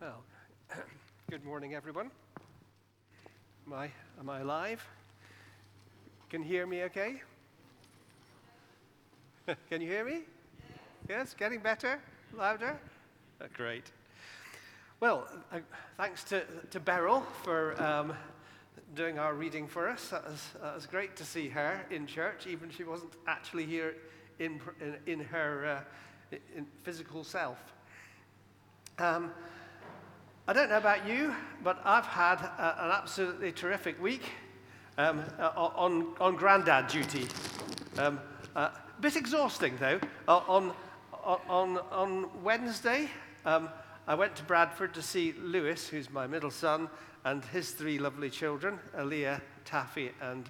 Well, good morning, everyone. Am I live? Can you hear me okay? Can you hear me? Yes, getting better? Louder? Great. Well, thanks to Beryl for doing our reading for us. That was great to see her in church, even if she wasn't actually here in her physical self. I don't know about you, but I've had an absolutely terrific week on granddad duty. A bit exhausting, though. On Wednesday, I went to Bradford to see Lewis, who's my middle son, and his three lovely children, Aaliyah, Taffy,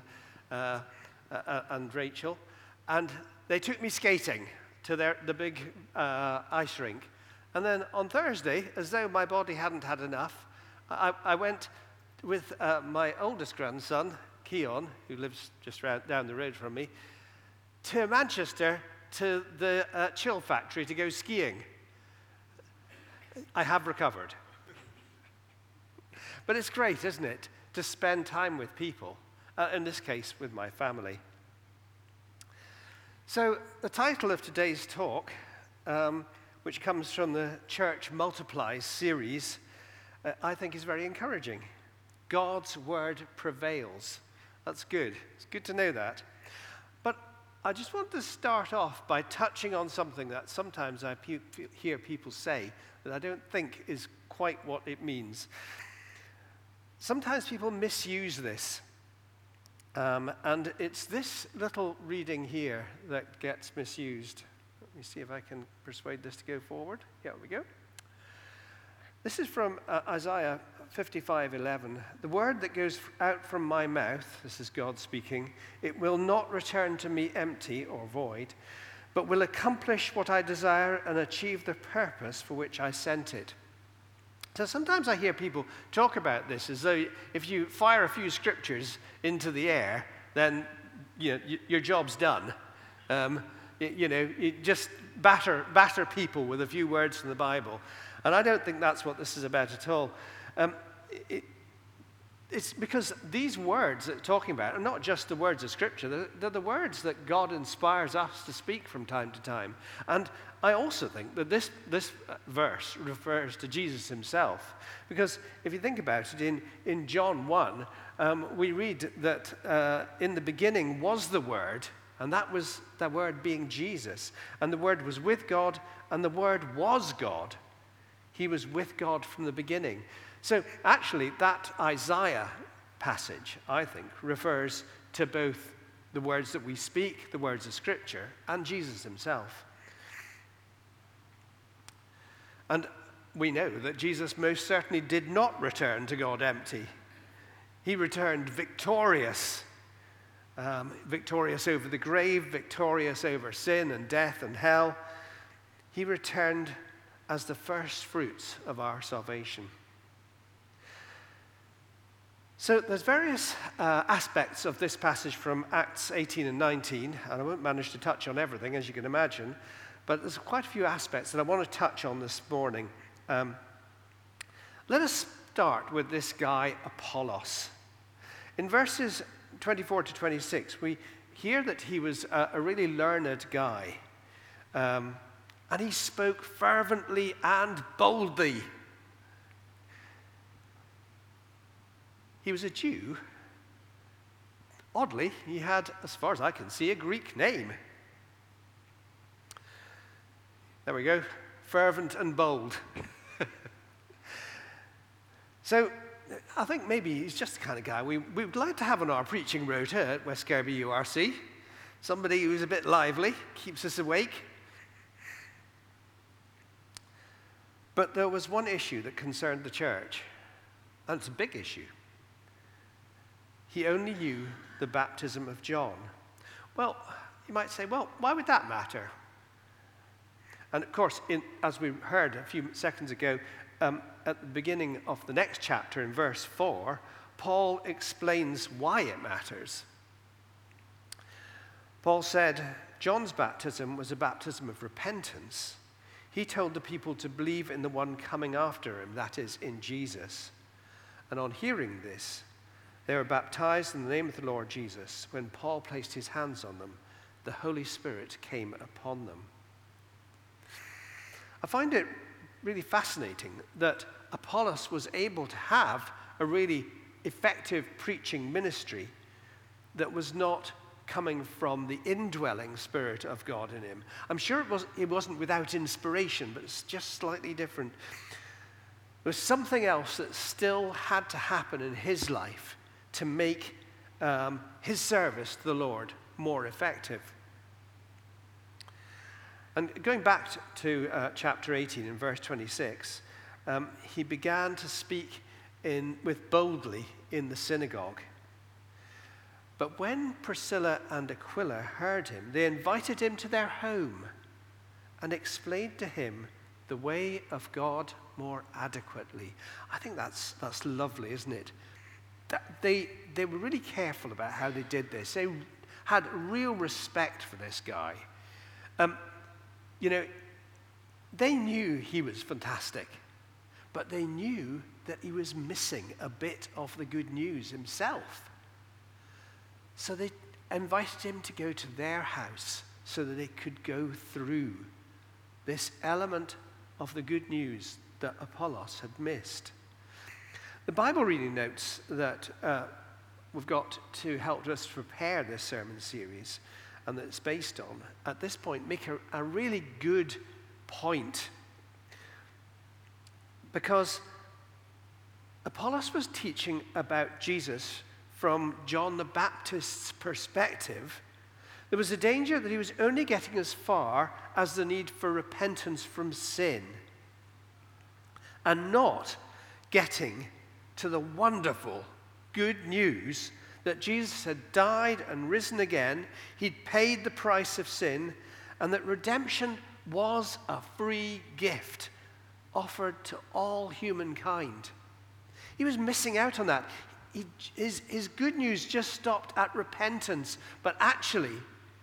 and Rachel. And they took me skating to the big ice rink. And then on Thursday, as though my body hadn't had enough, I went with my oldest grandson, Keon, who lives just down the road from me, to Manchester to the Chill Factory to go skiing. I have recovered. But it's great, isn't it, to spend time with people, in this case, with my family. So the title of today's talk, which comes from the Church Multiplies series, I think is very encouraging. God's word prevails. That's good. It's good to know that. But I just want to start off by touching on something that sometimes I hear people say that I don't think is quite what it means. Sometimes people misuse this. And it's this little reading here that gets misused. Let me see if I can persuade this to go forward. Here we go. This is from Isaiah 55:11. The word that goes out from my mouth, this is God speaking, it will not return to me empty or void, but will accomplish what I desire and achieve the purpose for which I sent it. So sometimes I hear people talk about this as though if you fire a few scriptures into the air, then your job's done. You just batter people with a few words from the Bible. And I don't think that's what this is about at all. It's because these words that we're talking about are not just the words of Scripture. They're the words that God inspires us to speak from time to time. And I also think that this verse refers to Jesus himself. Because if you think about it, in John 1, we read that in the beginning was the Word, and that was the Word being Jesus. And the Word was with God, and the Word was God. He was with God from the beginning. So actually, that Isaiah passage, I think, refers to both the words that we speak, the words of Scripture, and Jesus himself. And we know that Jesus most certainly did not return to God empty. He returned victorious. Victorious over the grave, victorious over sin and death and hell. He returned as the first fruits of our salvation. So there's various aspects of this passage from Acts 18 and 19, and I won't manage to touch on everything, as you can imagine, but there's quite a few aspects that I want to touch on this morning. Let us start with this guy, Apollos. In verses 24 to 26, we hear that he was a really learned guy. And he spoke fervently and boldly. He was a Jew. Oddly, he had, as far as I can see, a Greek name. There we go. Fervent and bold. So, I think maybe he's just the kind of guy we would like to have on our preaching rota at West Kirby URC. Somebody who's a bit lively, keeps us awake. But there was one issue that concerned the church, and it's a big issue. He only knew the baptism of John. Well, you might say, well, why would that matter? And of course, as we heard a few seconds ago, at the beginning of the next chapter in verse 4, Paul explains why it matters. Paul said, John's baptism was a baptism of repentance. he told the people to believe in the one coming after him, that is, in Jesus. And on hearing this, they were baptized in the name of the Lord Jesus. When Paul placed his hands on them, the Holy Spirit came upon them. I find it really fascinating that Apollos was able to have a really effective preaching ministry that was not coming from the indwelling Spirit of God in him. I'm sure it wasn't without inspiration, but it's just slightly different. There was something else that still had to happen in his life to make his service to the Lord more effective. And going back to chapter 18 and verse 26, he began to speak boldly in the synagogue. But when Priscilla and Aquila heard him, they invited him to their home and explained to him the way of God more adequately. I think that's lovely, isn't it? They were really careful about how they did this. They had real respect for this guy. They knew he was fantastic, but they knew that he was missing a bit of the good news himself. So they invited him to go to their house so that they could go through this element of the good news that Apollos had missed. The Bible reading notes that we've got to help us prepare this sermon series and that it's based on, at this point, make a really good point. Because Apollos was teaching about Jesus from John the Baptist's perspective. There was a danger that he was only getting as far as the need for repentance from sin and not getting to the wonderful good news that Jesus had died and risen again, he'd paid the price of sin, and that redemption was a free gift offered to all humankind. He was missing out on that. His good news just stopped at repentance, but actually,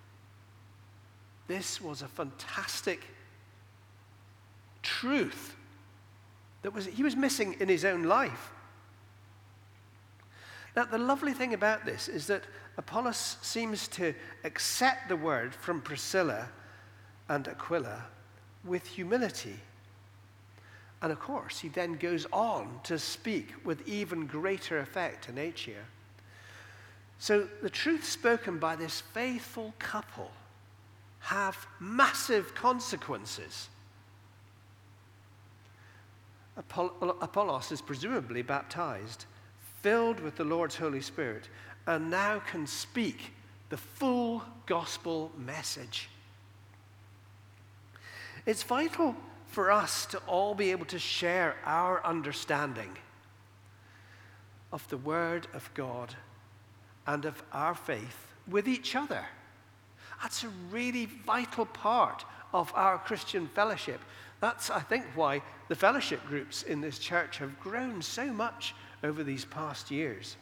this was a fantastic truth that he was missing in his own life. Now, the lovely thing about this is that Apollos seems to accept the word from Priscilla and Aquila with humility. And of course, he then goes on to speak with even greater effect in Achaia. So the truth spoken by this faithful couple have massive consequences. Apollos is presumably baptized, filled with the Lord's Holy Spirit, and now can speak the full gospel message. It's vital for us to all be able to share our understanding of the Word of God and of our faith with each other. That's a really vital part of our Christian fellowship. That's, I think, why the fellowship groups in this church have grown so much over these past years.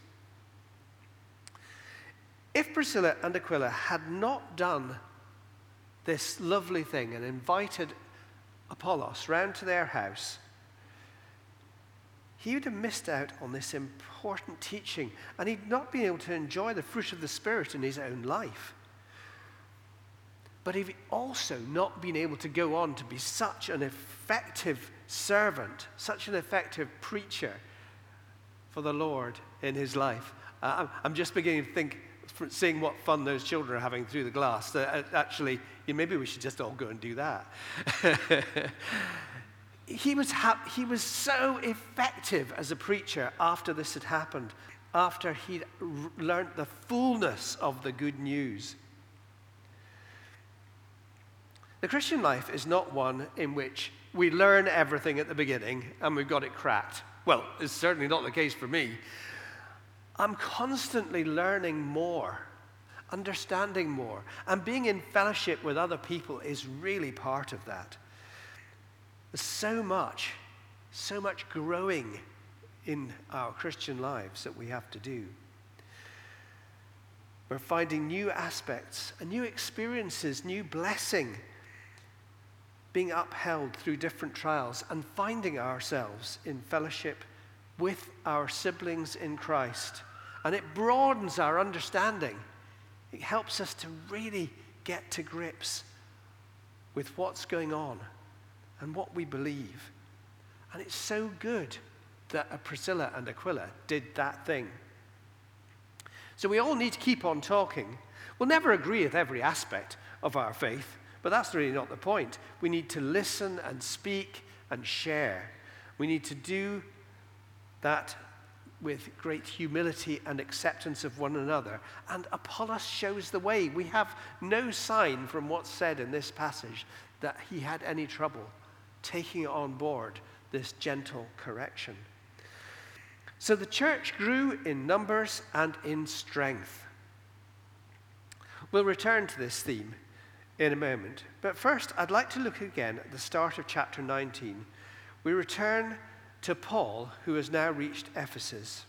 If Priscilla and Aquila had not done this lovely thing and invited Apollos round to their house, he would have missed out on this important teaching, and he'd not been able to enjoy the fruit of the Spirit in his own life. But he'd also not been able to go on to be such an effective servant, such an effective preacher for the Lord in his life. I'm just beginning to think, seeing what fun those children are having through the glass, that actually, maybe we should just all go and do that. He was so effective as a preacher after this had happened, after he'd learned the fullness of the good news. The Christian life is not one in which we learn everything at the beginning and we've got it cracked. Well, it's certainly not the case for me. I'm constantly learning more, understanding more, and being in fellowship with other people is really part of that. There's so much growing in our Christian lives that we have to do. We're finding new aspects and new experiences, new blessing being upheld through different trials and finding ourselves in fellowship with our siblings in Christ. And it broadens our understanding. It helps us to really get to grips with what's going on and what we believe. And it's so good that a Priscilla and Aquila did that thing. So we all need to keep on talking. We'll never agree with every aspect of our faith, but that's really not the point. We need to listen and speak and share. We need to do that with great humility and acceptance of one another. And Apollos shows the way. We have no sign from what's said in this passage that he had any trouble taking on board this gentle correction. So the church grew in numbers and in strength. We'll return to this theme in a moment. But first, I'd like to look again at the start of chapter 19. We return to Paul, who has now reached Ephesus.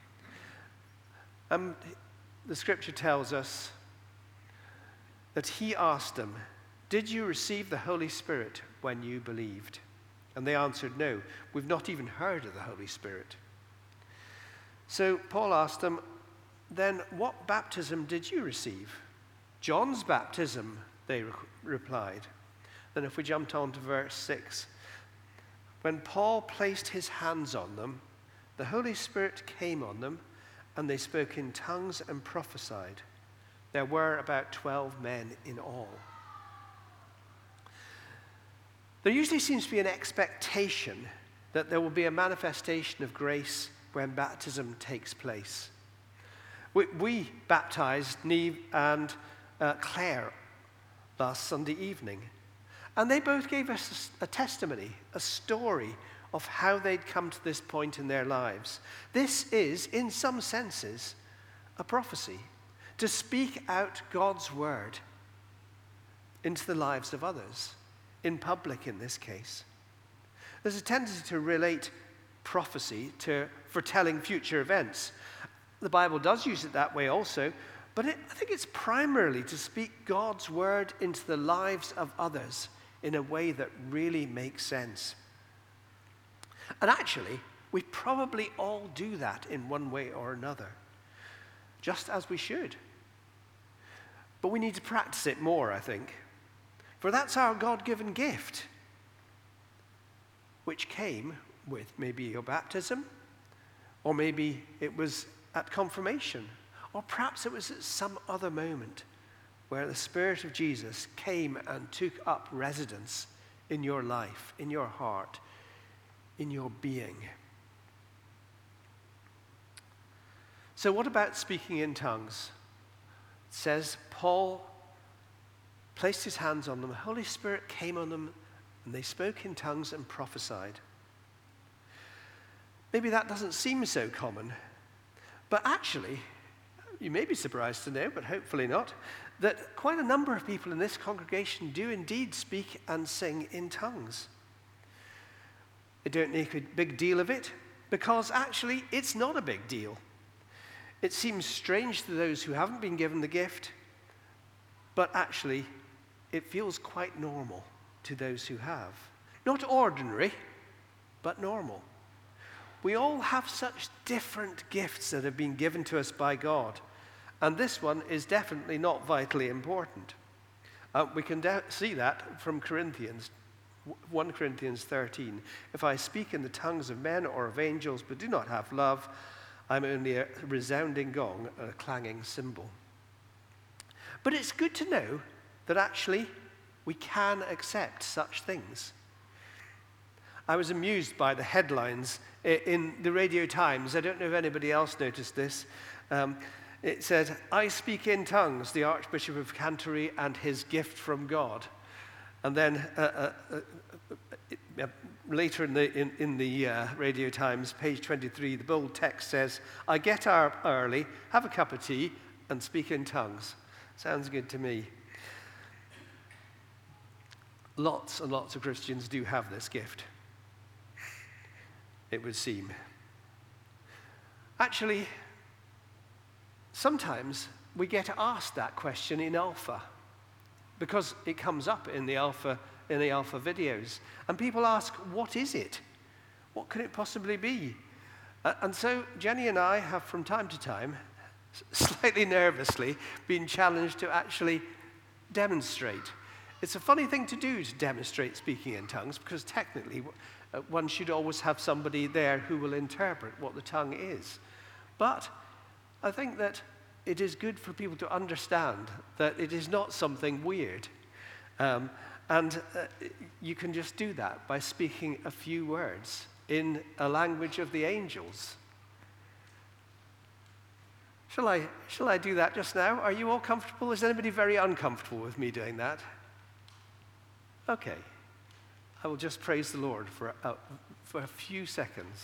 The scripture tells us that he asked them, "Did you receive the Holy Spirit when you believed?" And they answered, "No, we've not even heard of the Holy Spirit." So Paul asked them, "Then what baptism did you receive?" "John's baptism," they replied. Then if we jumped on to verse 6, when Paul placed his hands on them, the Holy Spirit came on them, and they spoke in tongues and prophesied. There were about 12 men in all. There usually seems to be an expectation that there will be a manifestation of grace when baptism takes place. We baptized Neve and Claire last Sunday evening, and they both gave us a testimony, a story of how they'd come to this point in their lives. This is, in some senses, a prophecy, to speak out God's word into the lives of others, in public in this case. There's a tendency to relate prophecy to foretelling future events. The Bible does use it that way also, but I think it's primarily to speak God's word into the lives of others in a way that really makes sense. And actually, we probably all do that in one way or another, just as we should. But we need to practice it more, I think, for that's our God-given gift, which came with maybe your baptism, or maybe it was at confirmation, or perhaps it was at some other moment where the Spirit of Jesus came and took up residence in your life, in your heart, in your being. So what about speaking in tongues? It says Paul placed his hands on them, the Holy Spirit came on them, and they spoke in tongues and prophesied. Maybe that doesn't seem so common, but actually, you may be surprised to know, but hopefully not, that quite a number of people in this congregation do indeed speak and sing in tongues. They don't make a big deal of it, because actually it's not a big deal. It seems strange to those who haven't been given the gift, but actually it feels quite normal to those who have. Not ordinary, but normal. We all have such different gifts that have been given to us by God, and this one is definitely not vitally important. We can see that from Corinthians, 1 Corinthians 13. If I speak in the tongues of men or of angels but do not have love, I'm only a resounding gong, a clanging cymbal. But it's good to know that actually we can accept such things. I was amused by the headlines in the Radio Times. I don't know if anybody else noticed this. It said, "I speak in tongues, the Archbishop of Canterbury and his gift from God." And then later in the Radio Times, page 23, the bold text says, "I get up early, have a cup of tea, and speak in tongues." Sounds good to me. Lots and lots of Christians do have this gift, it would seem. Actually, sometimes we get asked that question in Alpha, because it comes up in the Alpha in the Alpha videos. And people ask, what is it? What could it possibly be? And so Jenny and I have from time to time, slightly nervously, been challenged to actually demonstrate. It's a funny thing to do, to demonstrate speaking in tongues, because technically one should always have somebody there who will interpret what the tongue is. But I think that it is good for people to understand that it is not something weird. And you can just do that by speaking a few words in a language of the angels. Shall I do that just now? Are you all comfortable? Is anybody very uncomfortable with me doing that? Okay. I will just praise the Lord for a few seconds.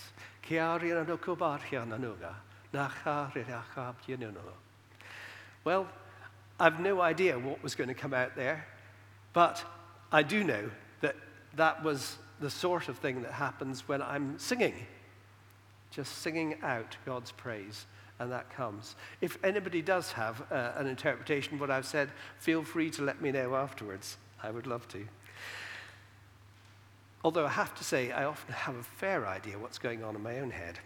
Well, I've no idea what was going to come out there, but I do know that that was the sort of thing that happens when I'm singing, just singing out God's praise, and that comes. If anybody does have an interpretation of what I've said, feel free to let me know afterwards. I would love to. Although I have to say, I often have a fair idea what's going on in my own head.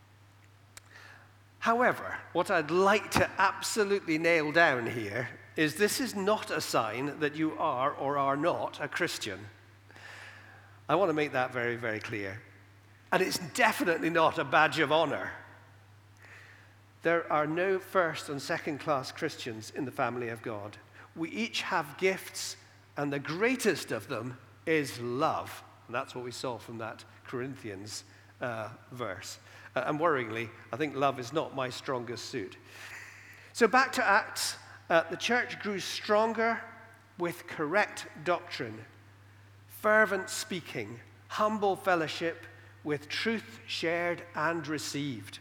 However, what I'd like to absolutely nail down here is this is not a sign that you are or are not a Christian. I want to make that very, very clear. And it's definitely not a badge of honor. There are no first and second class Christians in the family of God. We each have gifts, and the greatest of them is love. And that's what we saw from that Corinthians verse. And worryingly, I think love is not my strongest suit. So back to Acts. The church grew stronger with correct doctrine, fervent speaking, humble fellowship, with truth shared and received.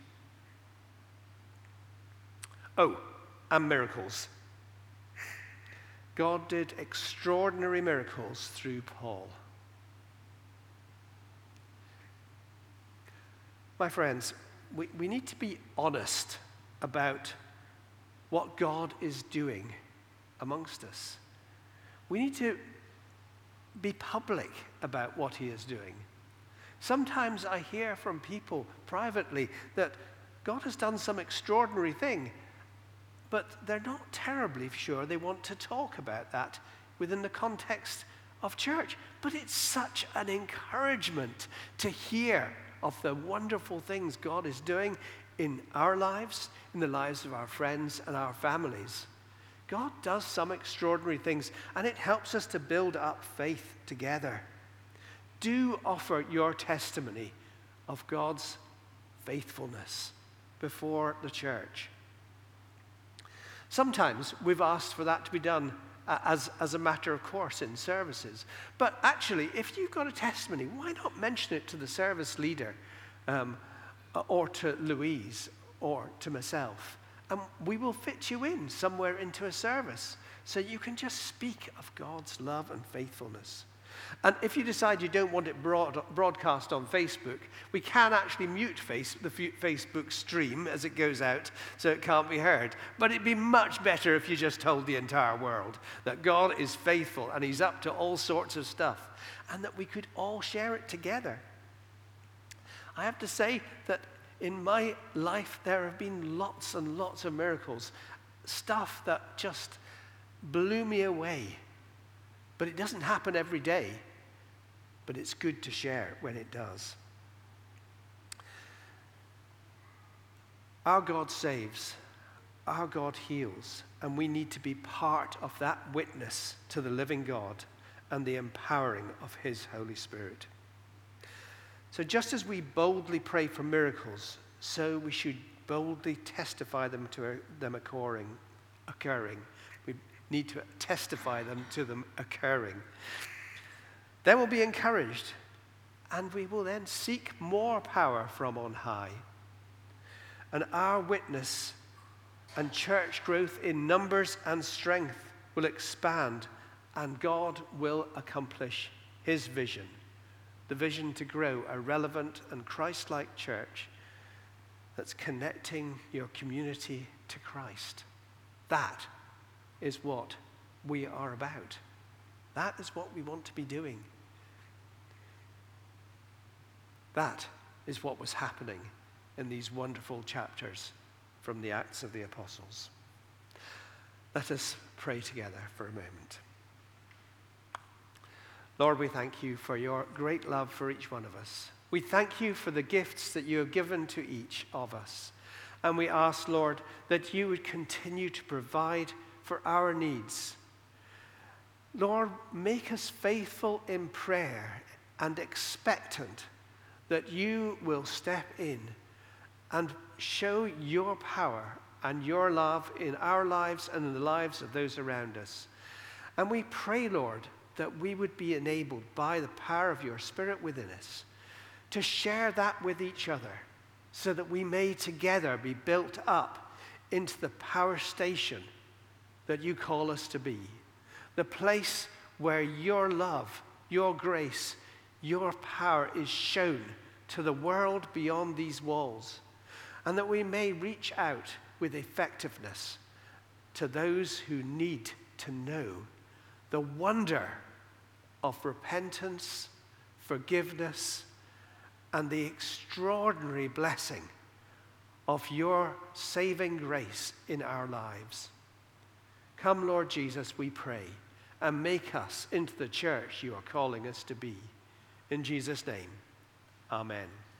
Oh, and miracles. God did extraordinary miracles through Paul. My friends, we need to be honest about what God is doing amongst us. We need to be public about what he is doing. Sometimes I hear from people privately that God has done some extraordinary thing, but they're not terribly sure they want to talk about that within the context of church. But it's such an encouragement to hear of the wonderful things God is doing in our lives, in the lives of our friends and our families. God does some extraordinary things, and it helps us to build up faith together. Do offer your testimony of God's faithfulness before the church. Sometimes we've asked for that to be done as a matter of course in services. But actually, if you've got a testimony, why not mention it to the service leader or to Louise or to myself? And we will fit you in somewhere into a service so you can just speak of God's love and faithfulness. And if you decide you don't want it broadcast on Facebook, we can actually mute the Facebook stream as it goes out so it can't be heard. But it'd be much better if you just told the entire world that God is faithful and he's up to all sorts of stuff, and that we could all share it together. I have to say that in my life there have been lots and lots of miracles, stuff that just blew me away. But it doesn't happen every day, but it's good to share when it does. Our God saves, our God heals, and we need to be part of that witness to the living God and the empowering of his Holy Spirit. So just as we boldly pray for miracles, so we should boldly testify them to them occurring. We need to testify to them occurring. Then we'll be encouraged, and we will then seek more power from on high. And our witness and church growth in numbers and strength will expand, and God will accomplish his vision, the vision to grow a relevant and Christ-like church that's connecting your community to Christ. That is what we are about. That is what we want to be doing. That is what was happening in these wonderful chapters from the Acts of the Apostles. Let us pray together for a moment. Lord, we thank you for your great love for each one of us. We thank you for the gifts that you have given to each of us. And we ask, Lord, that you would continue to provide for our needs. Lord, make us faithful in prayer and expectant that you will step in and show your power and your love in our lives and in the lives of those around us. And we pray, Lord, that we would be enabled by the power of your Spirit within us to share that with each other so that we may together be built up into the power station that you call us to be. The place where your love, your grace, your power is shown to the world beyond these walls, and that we may reach out with effectiveness to those who need to know the wonder of repentance, forgiveness, and the extraordinary blessing of your saving grace in our lives. Come, Lord Jesus, we pray, and make us into the church you are calling us to be. In Jesus' name, amen.